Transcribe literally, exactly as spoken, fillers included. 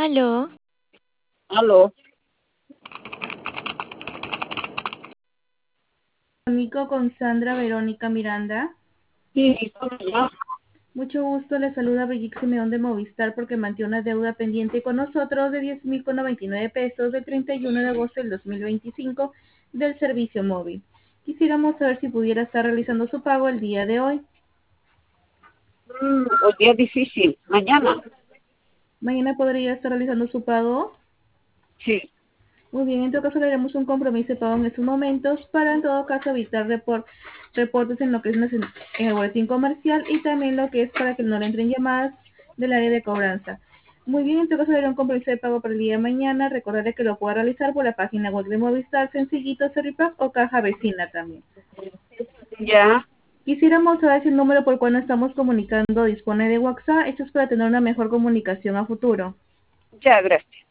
Aló, Aló. Comunico con Sandra Verónica Miranda. Sí, ¿cómo ya? Mucho gusto, le saluda Brigitte Simeón de Movistar porque mantiene una deuda pendiente con nosotros de diez mil con noventa y nueve pesos del treinta y uno de agosto del dos mil veinticinco del servicio móvil. Quisiéramos saber si pudiera estar realizando su pago el día de hoy. Mm, hoy día es difícil. Mañana. Mañana podría estar realizando su pago. Sí. Muy bien, en todo caso le haremos un compromiso de pago en estos momentos para en todo caso evitar report, reportes en lo que es en en el boletín comercial y también lo que es para que no le entren llamadas del área de cobranza. Muy bien, en todo caso le haré un compromiso de pago para el día de mañana. Recordarle que lo pueda realizar por la página web de Movistar, sencillito, Servipack o caja vecina también. Ya. Quisiéramos saber si el número por el cual nos estamos comunicando dispone de WhatsApp. Esto es para tener una mejor comunicación a futuro. Ya, gracias.